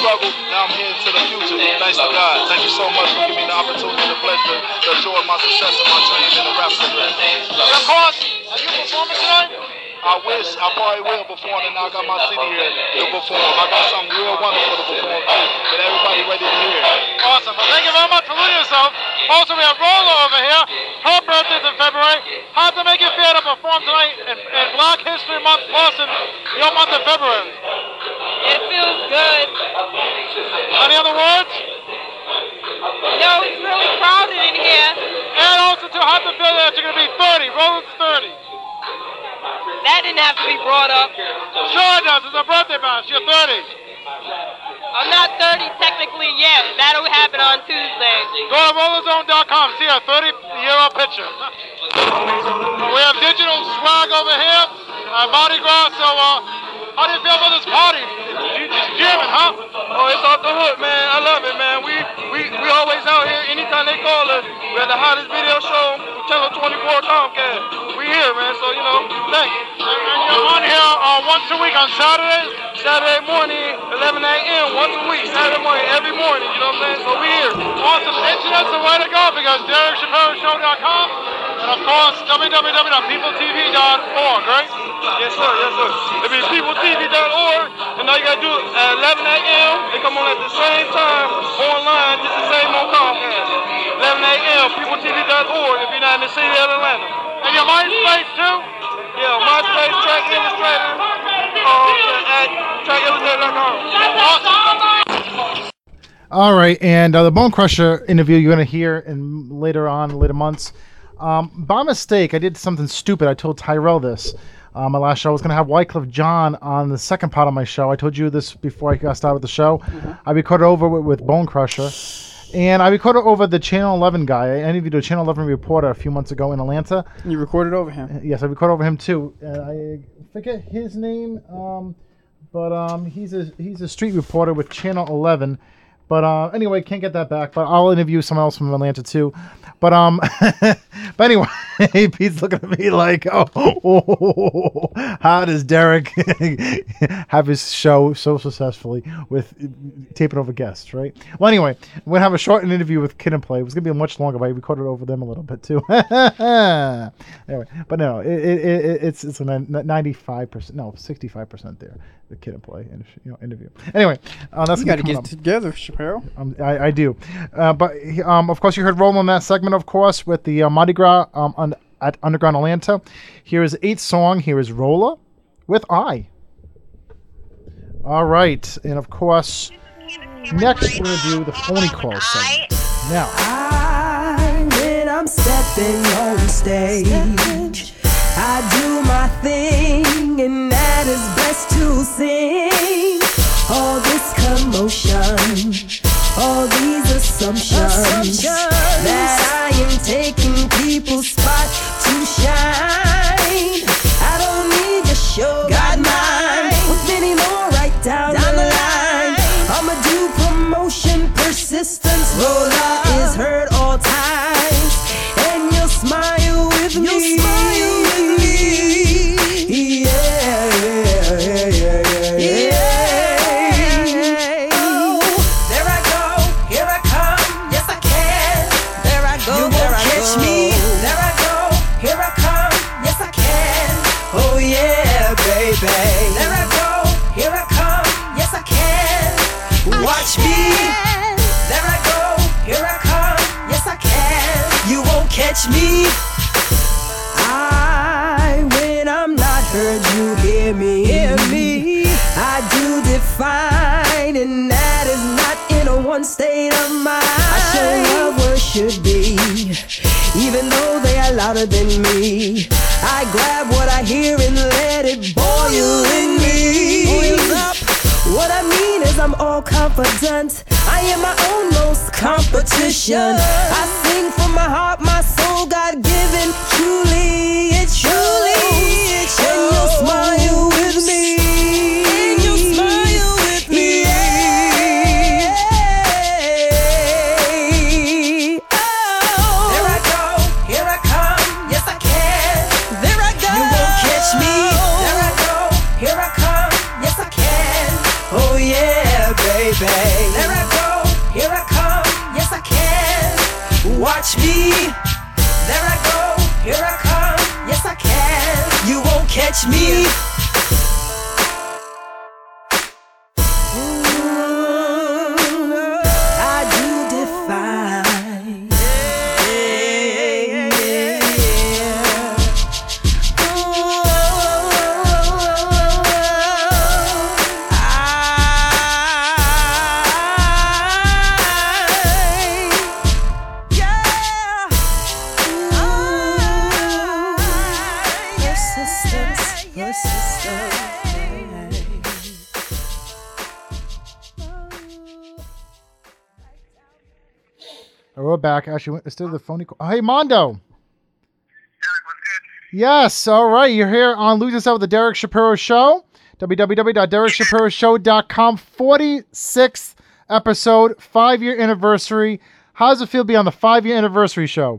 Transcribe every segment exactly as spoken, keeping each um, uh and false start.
struggle. Now I'm heading to the future. Thanks to God. Thank you so much for giving me the opportunity and the pleasure to enjoy my success and my dream in the rap career. And of course, are you performing tonight? I wish I probably will perform, and now I got my city here to perform. I got something real wonderful to perform too, that everybody ready to hear. Awesome. Well, thank you very much for leading yourself. Also, we have Rolla over here. Her birthday's in February. How does it make you feel to perform tonight in, in Black History Month plus in your month of February? It feels good. Any other words? No, it's really crowded in here. And also, too, how does it feel that you're going to be thirty? Rolla's thirty. That didn't have to be brought up. Sure it does. It's a birthday bash. You're thirty. I'm not thirty technically yet. That'll happen on Tuesday. Go to roller zone dot com. See a thirty-year-old picture. We have digital swag over here. Uh, Mardi Gras. So, uh, how do you feel about this party? You just jamming, huh? Oh, it's off the hook, man. I love it, man. We we we always out here. Anytime they call us, we're the hottest video show from Channel twenty-four Comcast. We here, man. So you know, thank you. And you're on here uh, once a week on Saturdays? Saturday morning, eleven a m once a week. Saturday morning, every morning. You know what I'm saying? So we here. Awesome. Internet's the way to go because Derek Shapiro Show dot com and of course w w w dot people t v dot org, right? Yes, sir. Yes, sir. It be people t v dot org, and all you gotta do at eleven a m They come on at the same time online, just the same on Comcast. eleven a m people t v dot org if you're not in the city of Atlanta. And your MySpace too? Yeah, MySpace, Track Illustrator, uh, at track illustrator dot com. Awesome. All right, and uh, the Bone Crusher interview you're going to hear in later on, later months. Um, by mistake, I did something stupid. I told Tyrell this. Uh, my last show I was going to have Wycliffe John on the second part of my show. I told you this before I got started with the show. Mm-hmm. I recorded over with, with Bone Crusher. And I recorded over the Channel eleven guy. I interviewed a Channel eleven reporter a few months ago in Atlanta. You recorded over him? Yes, I recorded over him too. Uh, I forget his name, um, but um, he's a he's a street reporter with Channel eleven. But uh, anyway, can't get that back. But I'll interview someone else from Atlanta too. But um, but anyway, Pete's looking at me like, oh, oh, oh, oh, how does Derek have his show so successfully with taping over guests, right? Well, anyway, we're gonna have a short interview with Kid and Play. It was gonna be much longer, but I recorded over them a little bit too. Anyway, but no, it, it, it, it's it's a ninety-five percent, no, sixty-five percent there. The Kid and Play, you know, interview. Anyway, uh, that's you got to get up. together, Shapiro. Um, I, I do, uh, but um, of course you heard Roll on that segment, of course, with the uh, Mardi Gras um, on, at Underground Atlanta. Here is eighth song. Here is Rolla with I. All right, and of course, next we're gonna do the phony call segment. Now, I, when I'm stepping on stage, I do my thing, and that is best to sing. All this commotion, all these assumptions, assumptions that I am taking people's spot to shine. I don't need your show, got mine, with many more right down, down the line. I'ma do promotion, persistence, Rolla is heard all times, and you'll smile with me. You'll smile with me. Yeah, yeah, yeah, yeah, yeah. Yeah. Oh, there I go, here I come, yes I can. There I go, you there won't I catch go. me. There I go, here I come, yes I can. Oh yeah, baby. There I go, here I come, yes I can. Watch me. There I go, here I come, yes I can. You won't catch me. I, when I'm not heard, you hear me. Hear me. I do define, and that is not in a one state of mind. I show love where it should be, even though they are louder than me. I grab what I hear and let it boil in me. Boils up. What I mean is I'm all confident. I am my own most competition. I sing from my heart, my soul, God-given. Truly, it's truly, it's true. And you'll smile with me. And you'll smile with me. Yeah. Oh. There I go, here I come, yes I can. There I go. You won't catch me. There I go, here I come, yes I can. Oh yeah, baby. Watch me. There I go. Here I come. Yes, I can. You won't catch me. We're back. Actually, let's do the phone call. Hey, Mondo. Yes, all right. You're here on Lose Yourself with the Derek Shapiro Show. w w w dot derek shapiro show dot com. forty-sixth episode, five-year anniversary. How does it feel to be on the five-year anniversary show?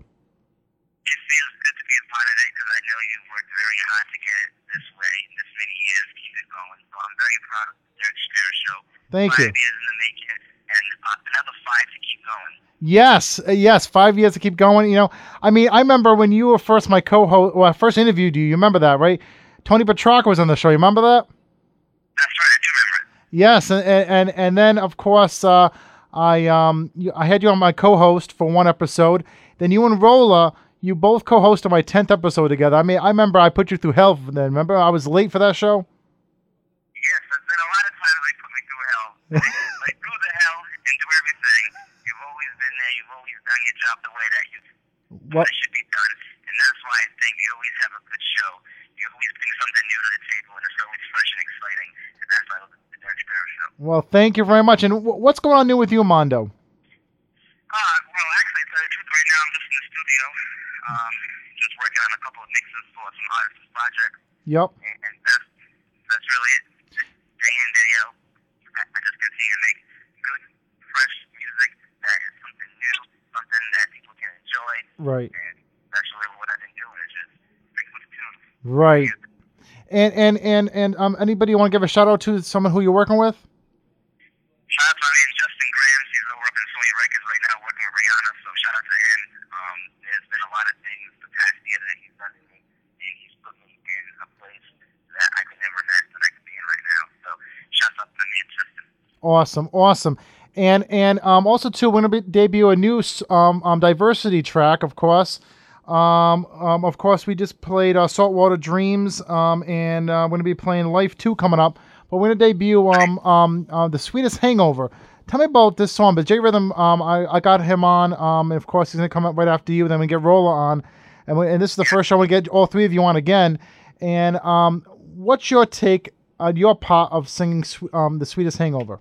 It feels good to be a part of it because I know you've worked very hard to get it this way, this many years, keep it going. So I'm very proud of the Derek Shapiro Show. Thank five you. Five years in the making, and uh, another five to keep going. Yes, uh, yes, five years to keep going. You know, I mean, I remember when you were first my co-host, well, I first interviewed you. You remember that, right? Tony Petrarca was on the show. You remember that? That's right, I do remember it. Yes, and and and then of course, uh, I um, you, I had you on my co-host for one episode. Then you and Rolla, you both co-hosted my tenth episode together. I mean, I remember I put you through hell then. Remember, I was late for that show. Yes, there's been a lot of times they put me through hell. Like through the hell and do everything. You've always been there. You've always done your job the way that you What? it should be done, and that's why I think you always have a good show. You always bring something new to the table, and it's always fresh and exciting. And that's why I love the Derek Shapiro Show. Well, thank you very much. And w- what's going on new with you, Mondo? Uh, well, actually, to tell you the truth, right now I'm just in the studio, um, just working on a couple of mixes for some artist projects. Yep. And, and that's that's really it. Just day in, day out, I, I just continue to make good, fresh music that is something new, something that people can enjoy. Right. And that's really what I've been doing, is just picking up the tunes. Right. And and and and um, anybody you want to give a shout out to? Someone who you're working with? Shout out to my man Justin Graham. He's over up in Sony Records right now working with Rihanna, so shout out to him. Um, there's been a lot of things the past year that he's done to me, and he's put me in a place that I could never imagine that I could be in right now. So shout out to my man Justin. Awesome, awesome. And and um, also too, we're gonna be, debut a new um, um diversity track, of course. Um, um, of course, we just played uh, Saltwater Dreams, um, and uh, we're gonna be playing Life Two coming up. But we're gonna debut um um uh, The Sweetest Hangover. Tell me about this song. But J Rhythm, um, I, I got him on. Um, and of course he's gonna come up right after you. Then we get Rolla on, and we, and this is the first show we get all three of you on again. And um, what's your take on your part of singing um The Sweetest Hangover?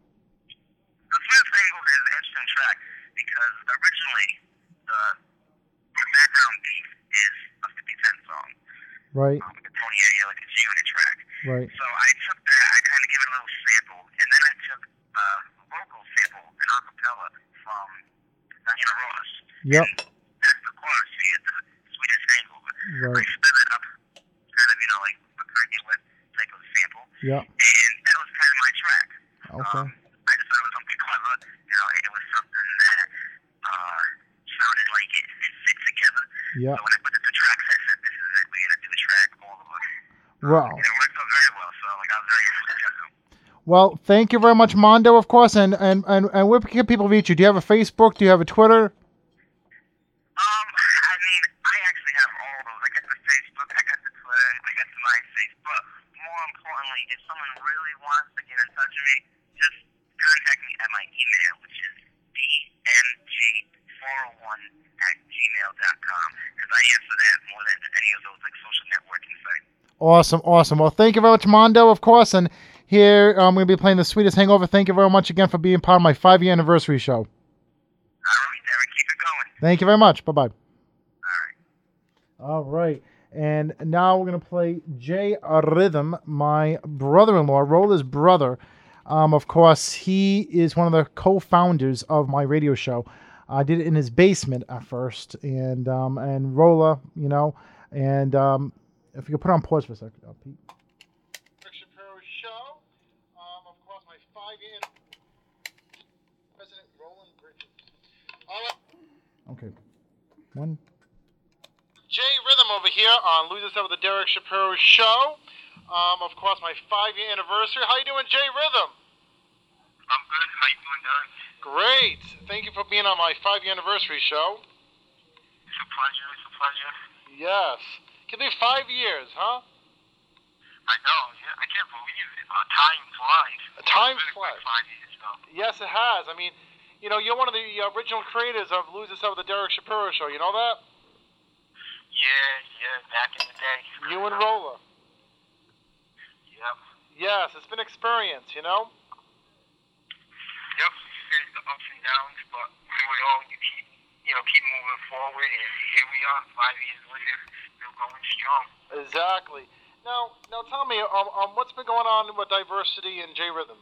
The Sweetest Hangover is an interesting track because originally the, the background beat is a fifty cent song. Right. Um, with Tony Ayo, like a G-Unit track. Right. So I took that, I kind of gave it a little sample, and then I took a vocal sample, an acapella from Diana Ross. Yep. And that's the chorus here, the Sweetest Hangover. Right. I sped it up, kind of, you know, like a Kanye West type of sample. Yep. And that was kind of my track. Okay. Um, I just thought it was something clever, you know, it was something that uh, sounded like it, it fit together. Yep. So when I put the two tracks, I said, this is it, we're going to do a track, all of us. Wow. And it worked out very well, so like I was very happy to check out. Well, thank you very much, Mondo, of course. And and and, and where can people reach you? Do you have a Facebook? Do you have a Twitter? Um, I mean, I actually have all of those. I got the Facebook, I got the Twitter, I got the MySpace. But more importantly, if someone really wants to get in touch with me, just contact me at my email, which is d m g four oh one at gmail dot com, because I answer that more than any of those like social networking sites. Awesome, awesome. Well, thank you very much, Mondo, of course. And here um, we're going to be playing The Sweetest Hangover. Thank you very much again for being part of my five-year anniversary show. All right, Derek, keep it going. Thank you very much. Bye-bye. All right. All right. And now we're going to play J Rhythm, my brother-in-law, Rolla's brother. Um, of course, he is one of the co-founders of my radio show. I did it in his basement at first. And, um, and Rolla, you know, and... Um, if you could put on pause for a second, uh, Pete. Derek Shapiro Show. Um, of course, my five-year President Roland Bridges. All right. Okay. One. Jay Rhythm over here on Lose Yourself with the Derek Shapiro Show. Um, of course, my five-year anniversary. How you doing, Jay Rhythm? I'm good. How you doing, Derek? Great. Thank you for being on my five-year anniversary show. It's a pleasure. It's a pleasure. Yes. Can be five years, huh? I know. Yeah, I can't believe it. Uh, time flies. Time It's been flies. like five years now. Yes, it has. I mean, you know, you're one of the original creators of Lose Yourself with the Derek Shapiro Show. You know that? Yeah, yeah. Back in the day. You and Roller. Yep. Yes, it's been experience, you know? Yep. There's the ups and downs, but through it all, you keep, you know, keep moving forward, and here we are, five years later, still going strong. Exactly. Now, now tell me, um, um, what's been going on with diversity in J Rhythm?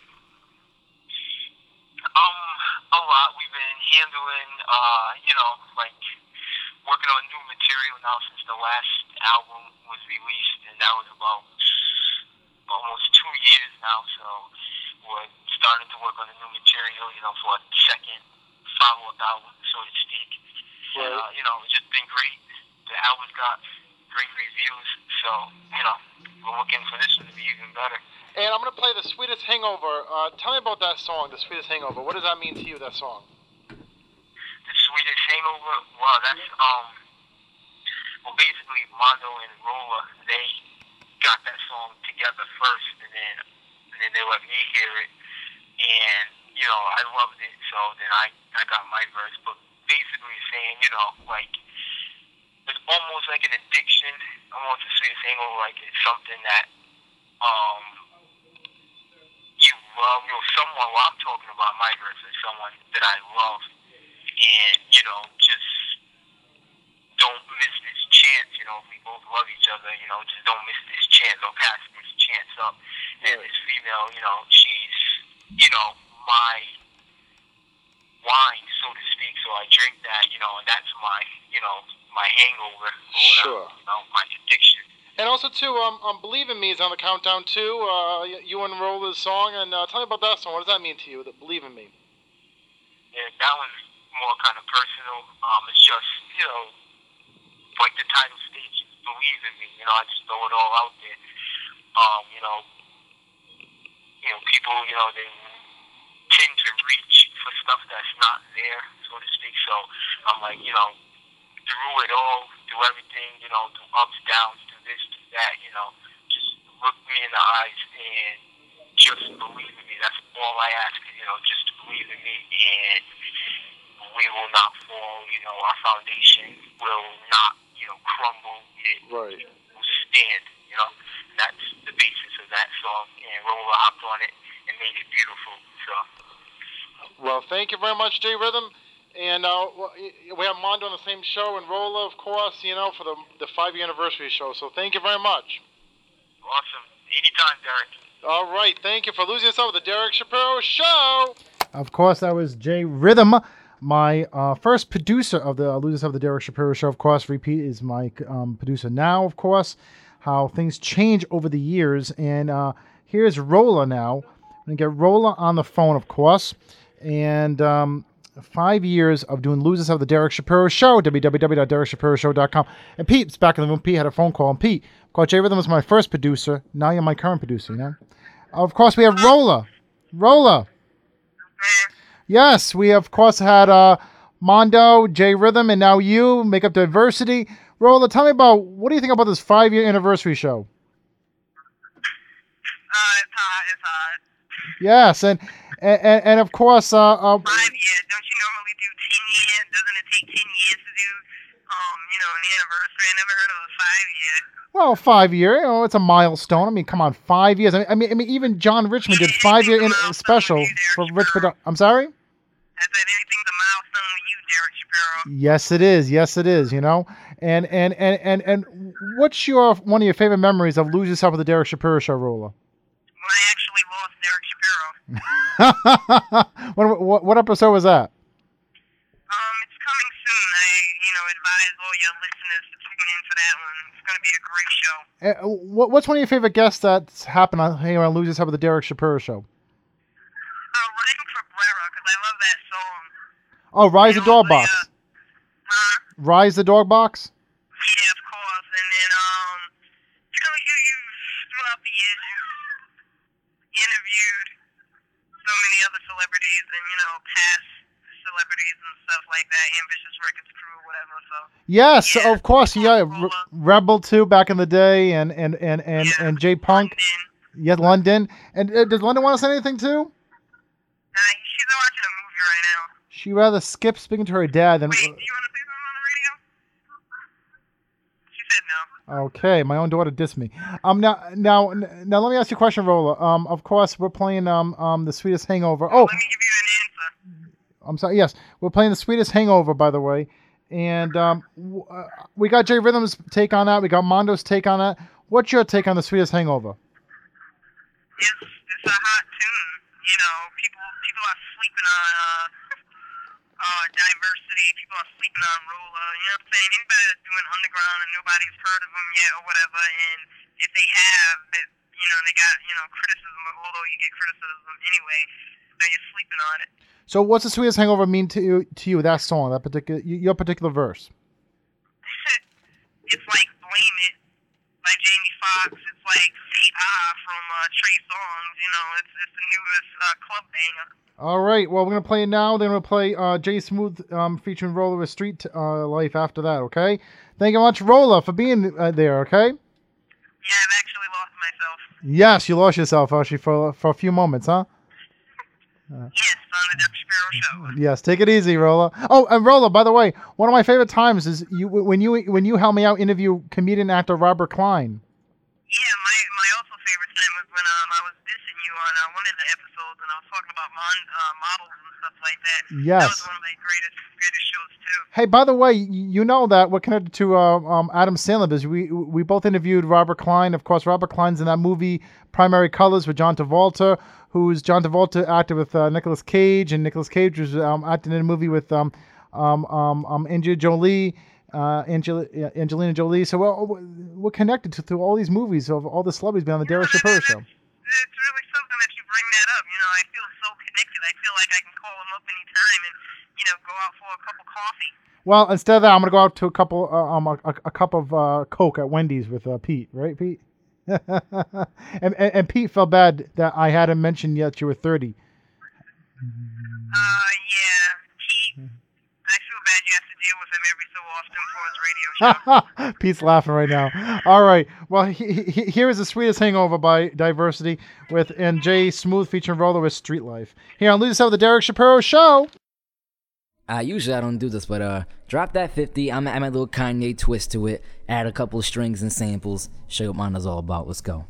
Um, a lot. We've been handling, uh, you know, like working on new material now since the last album was released, and that was about almost two years now. So we're starting to work on the new material, you know, for a second follow-up album, so to speak. Right. And, uh, you know, it's just been great. The album's got great reviews, so you know, we're looking for this one to be even better. And I'm going to play The Sweetest Hangover. Uh, tell me about that song, The Sweetest Hangover. What does that mean to you, that song? The Sweetest Hangover, well, that's, um, well, basically, Mondo and Rolla, they got that song together first, and then, and then they let me hear it, and, you know, I loved it, so then I, I got my verse, but basically saying, you know, like, it's almost like an addiction, almost The Sweetest Hangover, like, it's something that, um, you love, you know, someone, well, I'm talking about my verse is someone that I love, and, you know, just don't miss this chance, you know, we both love each other, you know, just don't miss this chance, don't pass this chance up. And this female, you know, she's, you know, my wine, so to speak, so I drink that, you know, and that's my, you know, my hangover, or, Sure. you know, my addiction. And also, too, um, um, Believe in Me is on the countdown, too. Uh, you and Roller's song. And uh, tell me about that song. What does that mean to you, that Believe in Me? Yeah, that one's more kind of personal. Um, it's just, you know, like the title states, Believe in Me. You know, I just throw it all out there. Um, you know, you know, people, you know, they tend to reach for stuff that's not there, so to speak. So I'm like, you know, through it all, through everything, you know, through ups, downs, through this, through that, you know, just look me in the eyes and just believe in me. That's all I ask, you know, just believe in me, and we will not fall, you know, our foundation will not, you know, crumble. It Right. will stand, you know. That's the basis of that song, and Rolla hopped on it and made it beautiful, so. Well, thank you very much, J Rhythm. And uh, we have Mondo on the same show, and Rolla, of course, you know, for the the five-year anniversary show. So thank you very much. Awesome. Anytime, Derek. All right. Thank you for Losing Yourself with the Derek Shapiro Show. Of course, that was J Rhythm, my uh, first producer of the uh, Lose Yourself with the Derek Shapiro Show. Of course, Repeat is my um, producer now, of course. How things change over the years. And uh, here's Rolla now. I'm going to get Rolla on the phone, of course. And um, five years of doing Lose Yourself with the Derek Shapiro Show, w w w dot derek shapiro show dot com. And Pete's back in the room. Pete had a phone call. And Pete, of course, J Rhythm was my first producer. Now you're my current producer, you know? Of course, we have Rolla. Rolla. Yes, we, of course, had uh, Mondo, J Rhythm, and now you, Make Up Diversity. Rolla, tell me about, what do you think about this five-year anniversary show? Uh, it's hot, it's hot. Yes, and and, and of course... Uh, uh, Five years. Don't you normally do ten years? Doesn't it take ten years to do, um, you know, an anniversary? I never heard of a five year. Well, five year, you know, it's a milestone. I mean, come on, five years. I mean, I mean, I mean even John Richmond did five year in, special for Richmond. I'm sorry? I said anything's a milestone with you, Derek Shapiro. Yes, it is. Yes, it is. You know, and and and and and what's your one of your favorite memories of Lose Yourself with the Derek Shapiro Show, Rolla? When I actually lost Derek Shapiro. what, what what episode was that? Um, it's coming soon. I, you know, advise all your listeners to tune in for that one. It's going to be a great show. Uh, what, what's one of your favorite guests that's happened on here on Lose Yourself with the Derek Shapiro Show? Uh, Riding Cabrera, because I love that song. Oh, Rise You of know, Doorbox. the, uh, Rise the Dog Box? Yeah, of course. And then, um, you know, you, you throughout the years, you interviewed so many other celebrities and, you know, past celebrities and stuff like that, Ambitious Records crew, whatever, so. Yes, yeah, of course. Yeah, Rolla. Rebel too back in the day, and and and and, Yeah, and J Punk. London. Yeah, London. And uh, does London want to say anything too? Uh, she's watching a movie right now. She rather skip speaking to her dad than. Wait, do you want to say something on the radio? She said no. Okay, my own daughter dissed me. Um, now, now, now, let me ask you a question, Rolla. Um, of course, we're playing um, um, the Sweetest Hangover. Oh, Let me give you an answer. I'm sorry. Yes, we're playing the Sweetest Hangover, by the way, and um, w- uh, we got Jay Rhythm's take on that. We got Mondo's take on that. What's your take on the Sweetest Hangover? It's, it's a hot tune. You know, people people are sleeping on uh, uh, diversity. People are sleeping on Rolla. You know what I'm saying? Anybody that's doing underground and nobody's heard of them yet or whatever, and if they have, it, you know, they got, you know, criticism, although you get criticism anyway, then you're sleeping on it. So, what's the Sweetest Hangover mean to you? To you, that song, that particular, your particular verse? It's like Blame It by Jamie Foxx. It's like Say Ah from uh, Trey Songz. You know, it's it's the newest uh, club banger. All right. Well, we're gonna play it now. Then we'll play uh, Jay Smooth um, featuring Rolla with Street uh, Life after that. Okay. Thank you much, Rolla, for being uh, there. Okay. Yeah, I've actually lost myself. Yes, you lost yourself actually for for a few moments, huh? Uh, yes, on the Doug Shapiro show. Yes, take it easy, Rolla. Oh, and Rolla, by the way, one of my favorite times is you when you when you helped me out interview comedian actor Robert Klein. Yeah, my my also favorite time was when um I was dissing you on uh, one of the episodes, and I was talking about mon, uh, models and stuff like that. Yes. That was one of my greatest greatest shows too. Hey, by the way, you know that we're connected to uh, um, Adam Sandler because we we both interviewed Robert Klein. Of course, Robert Klein's in that movie Primary Colors with John Travolta, who's John Travolta acted with uh, Nicolas Cage, and Nicolas Cage was um, acting in a movie with um um um, um Angelina Jolie, uh, Angel- Angelina Jolie. So we're, we're connected to through all these movies of all the celebrities being on the Derek Shapiro show. It's really something that you bring that up. You know, I feel so connected. I feel like I can call him up anytime and, you know, go out for a cup of coffee. Well, instead of that, I'm gonna go out to a couple, uh, um, a, a, a cup of uh, Coke at Wendy's with uh, Pete, right, Pete? and, and and Pete felt bad that I hadn't mentioned yet you were thirty. Uh, yeah, Pete. I feel bad you have to deal with him every so often for his radio show. Pete's laughing right now. All right. Well, he, he, here is the Sweetest Hangover by Diversity with and Jay Smooth featuring Roller with Street Life. Here on Lose Yourself with the Derek Shapiro Show. Uh, usually I don't do this, but uh, drop that fifty. I'm add my little Kanye twist to it. Add a couple of strings and samples. Show you what mine is all about. Let's go.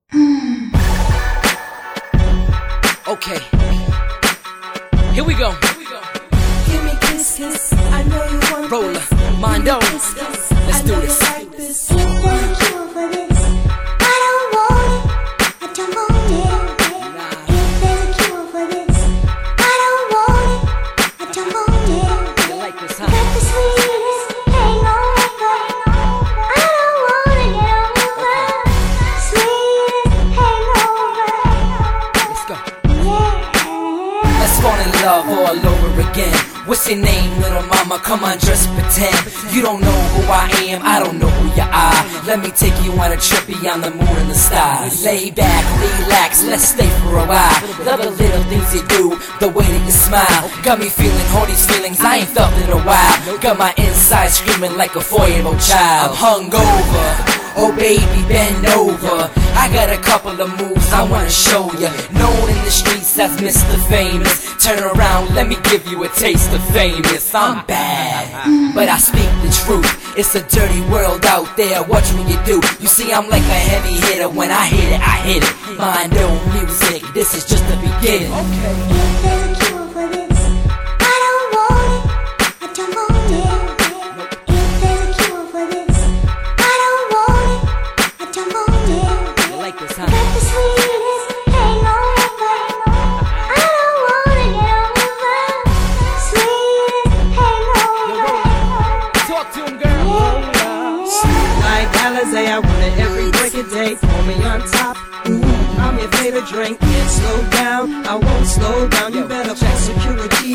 Okay. Here we go. Give me kiss, kiss. I know you want Roller, this. Mondo. Kiss, kiss. Let's I do know this. you like this. If there's a cure for this, I don't want it. I don't want it. If there's a cure for this, I don't want it. I don't want it. You like this, huh? Got the sweetest hangover. I don't wanna get over. Sweetest hangover. Let's go. Yeah. Let's fall in love all over again. What's your name, little mama? Come on, just pretend. You don't know who I am, I don't know who you are. Let me take you on a trip beyond the moon and the stars. Lay back, relax, let's stay for a while. Love the little things you do, the way that you smile. Got me feeling all these feelings I ain't felt in a while. Got my inside screaming like a four-year-old child. I'm hungover. Oh baby, bend over. I got a couple of moves I wanna show ya. Known in the streets as Mister Famous. Turn around, let me give you a taste of famous. I'm bad, but I speak the truth. It's a dirty world out there, watch what you do. You see, I'm like a heavy hitter. When I hit it, I hit it. Mind on music, this is just the beginning. If there's a cure for this, I don't want it. I don't want it. If there's a cure for this, I don't want it. I don't want it. You like this, huh? Got the sweetest hangover. I don't wanna get over. Sweetest hangover. Talk to him, girl. Like Alizé, I want it every break of day. Pour me on top. Ooh, I'm your favorite drink. Can't slow down. I won't slow down. You better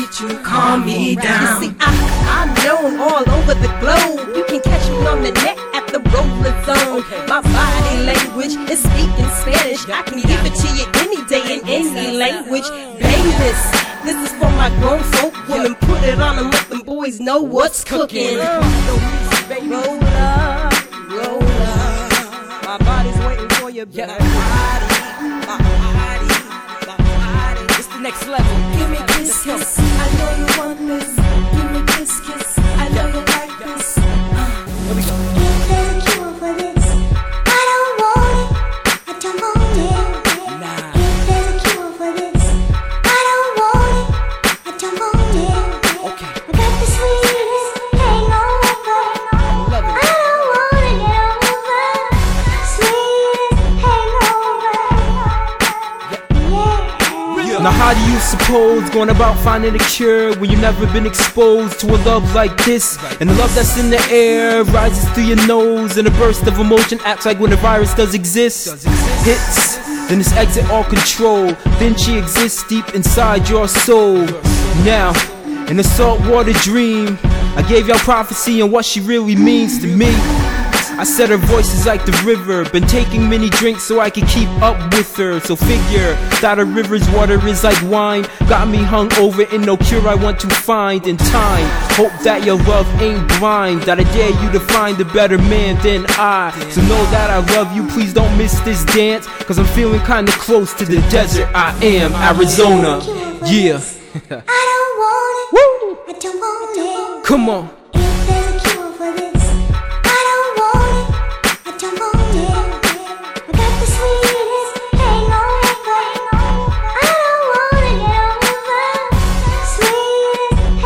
get you, calm me down. You see, I, I'm known all over the globe. You can catch me on the net at the Roller Zone. My body language is speaking Spanish. I can give it to you any day in any language. Bang this. This is for my grown folk women. Put it on and let them boys know what's cooking. Roll up, roll up. My body's waiting for you, baby. My body, my body, my body. It's the next level. Give me kiss, kiss. I know you want this. Give me kiss, kiss. I know you like this. Uh. Here we go. If there's a cure for this, I don't want it. I don't want it. Nah. If there's a cure for this, I don't want it. I don't want it. Okay. I got the sweetest hangover. Love it. I don't wanna get over. Sweetest hangover. Yeah. Now how do you suppose going about finding a cure when you've never been exposed to a love like this? And the love that's in the air rises through your nose, and a burst of emotion acts like when a virus does exist. Hits, then it's exit all control. Then she exists deep inside your soul. Now, in a saltwater dream, I gave y'all prophecy on what she really means to me. I said her voice is like the river. Been taking many drinks so I can keep up with her. So figure that a river's water is like wine. Got me hung over in no cure I want to find in time. Hope that your love ain't blind, that I dare you to find a better man than I. So know that I love you, please don't miss this dance, cause I'm feeling kinda close to the desert. I am Arizona. Yeah. I don't want it. Woo! I don't want it. Come on. If there's a cure for this, I don't want it. I don't want it. I got the sweetest hangover. I don't wanna get over. Sweetest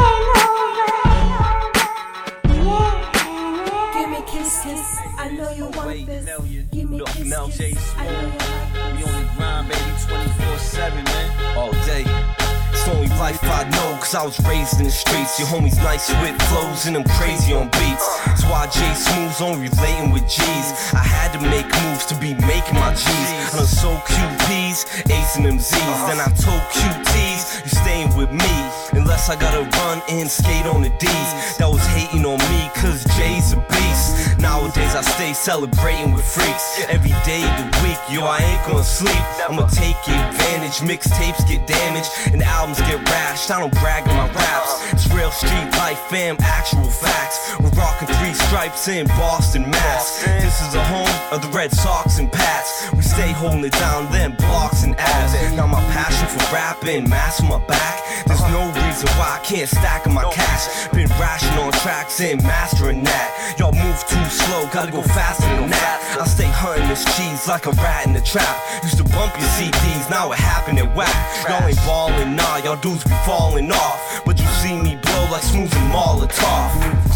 hangover. Yeah. Give me kiss, kiss. I know you want this. Give me Look, kiss, Mel J. kiss. I know you like We this. on the grind, baby, twenty-four seven, man. All day. It's the only life I know, cause I was raised in the streets. Your homies nice with flows and I'm crazy on beats. That's why J Smooth's only relating with G's. I had to make moves to be making my G's. I done sold Q Ps, acing them Z's. Then I told Q Ts, you staying with me unless I gotta run and skate on the D's. That was hating on me cause J's a beast. Nowadays I stay celebrating with freaks. Every day of the week, yo, I ain't gonna sleep. I'ma take advantage, mixtapes get damaged and albums get rashed. I don't brag on my raps. It's real street life, fam, actual facts. We're rocking three stripes in Boston, Mass. This is the home of the Red Sox and Pats. We stay holding it down, them blocks and abs. Now my passion for rapping, mask on my back. There's no reason why I can't stack on my cash. Been rational on tracks and mastering that. Y'all move too slow, gotta go faster than that. I stay hunting this cheese like a rat in the trap. Used to bump your C Ds, now it happened at whack. Y'all ain't ballin', nah, y'all dudes be falling off. But you see me blow like Smooth and Molotov.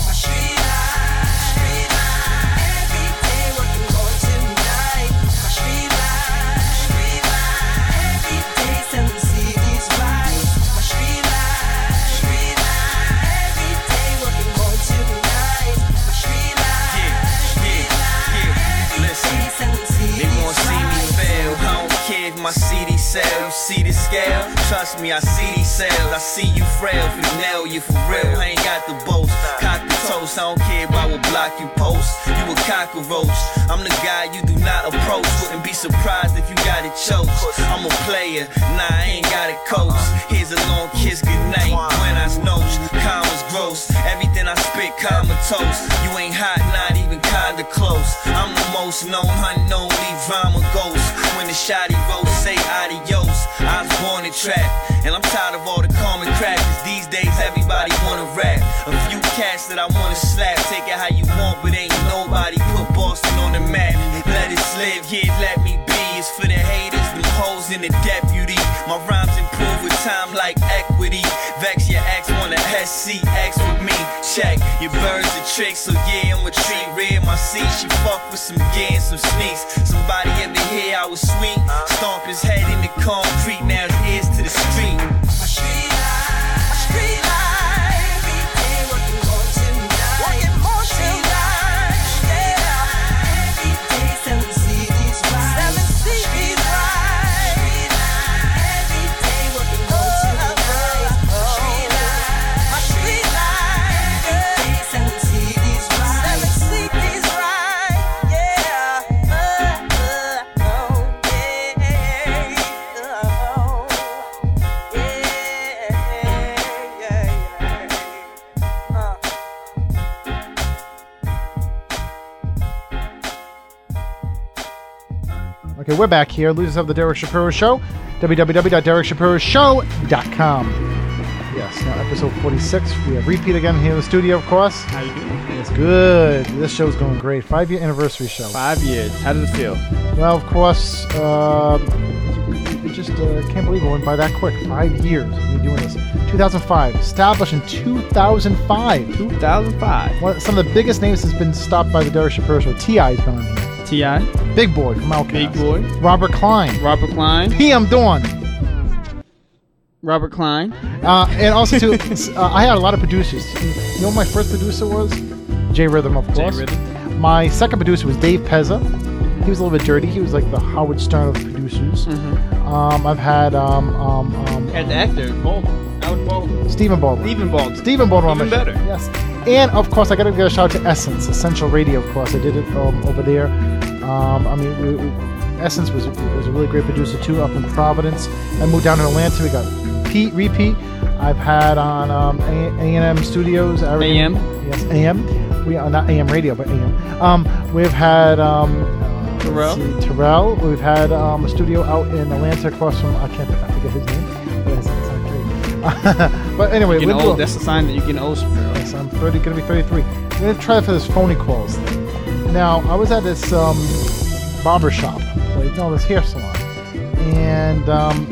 My C D sell, you see the scale? Trust me, I see these sales. I see you frail, if you nail you for real. I ain't got the boast, cock the toast. I don't care about what block you post. You a cockroach, I'm the guy you do not approach. Wouldn't be surprised if you got it choked. I'm a player, nah, I ain't got it coach. Here's a long kiss, goodnight. When I snooze, commas gross. Everything I spit, comatose. You ain't hot, not even kinda close. I'm the most known, unknown, leave drama ghost. When the shotty rolls, say adios. I was born to trap, and I'm tired of all the common crackers. These days everybody wanna rap. A few cats that I wanna slap. Take it how you want, but ain't nobody put Boston on the map. Let it slip, yeah, let me be. It's for the haters, them hoes in the deputy. My rhymes improve with time like equity. Vex your ex, wanna S C X with me. Check, your birds are tricks, so yeah, I'm a treat. Red my seat, she fuck with some gear and some sneaks. Somebody ever hear I was sweet? Stomp his head in the concrete, now his ears to the street. Street life, street life. Every day working more tonight. Working more tonight. Yeah. Every day selling C Ds right. Selling C Ds right. Street life. Every day working more tonight. Street life. Okay, we're back here. Losers of the Derek Shapiro Show. w w w dot derek shapiro show dot com. Yes, now episode forty-six. We have repeat again here in the studio, of course. How you doing? It's good. This show's going great. Five-year anniversary show. Five years. How did it feel? Well, of course, uh, you just uh, can't believe it went by that quick. Five years of me doing this. two thousand five. Established in two thousand five. two thousand five. One, some of the biggest names has been stopped by the Derek Shapiro Show. T I's been on here. T I Big Boy from Outkast. Big Boy. Robert Klein. Robert Klein. P M Dawn. Robert Klein. Uh, and also, too, uh, I had a lot of producers. You know what my first producer was? J Rhythm, of course. J Rhythm. My second producer was Dave Pezza. He was a little bit dirty. He was like the Howard Stern of producers. Mm-hmm. Um, I've had um, um, um, Had the actor, Baldwin. Howard Baldwin. Stephen Baldwin. Stephen Baldwin. Stephen Baldwin. Even better. Yes. And, of course, I got to give a shout out to Essence, Essential Radio, of course. I did it um, over there. Um, I mean, we, we, Essence was, was a really great producer, too, up in Providence. I moved down to Atlanta. We got Pete, Repeat. I've had on um, A and M Studios. A M? Yes, A M. We are not A M Radio, but A M. Um, we've had um, uh, Terrell. see, Terrell. We've had um, a studio out in Atlanta across from, I can't I forget his name. Yes, it's not great. But anyway, You're we're getting old. doing- That's a sign that you're getting old, Shapiro. Yes, I'm thirty, gonna be thirty-three. I'm gonna try for this phony calls thing. Now, I was at this um, barber shop, like, no, this hair salon, and um,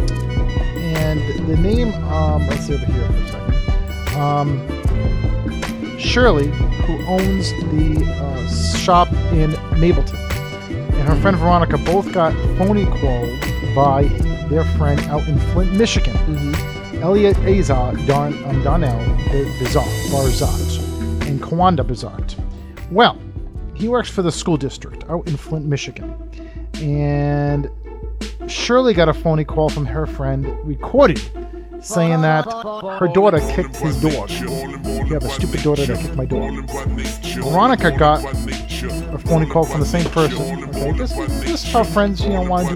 and the name, um, let's see over here for a second. Um, Shirley, who owns the uh, shop in Mableton, and her friend Veronica both got phony called by their friend out in Flint, Michigan. Mm-hmm. Elliot Azar, Don, um, Donnell Bizart, Barzat, and Kawanda Bizart. Well, he works for the school district out in Flint, Michigan. And Shirley got a phony call from her friend, recorded, saying that her daughter kicked his dog. You have a stupid daughter that kicked my dog. Veronica got a phony call from the same person. Okay, this, this is how friends, you know, want to do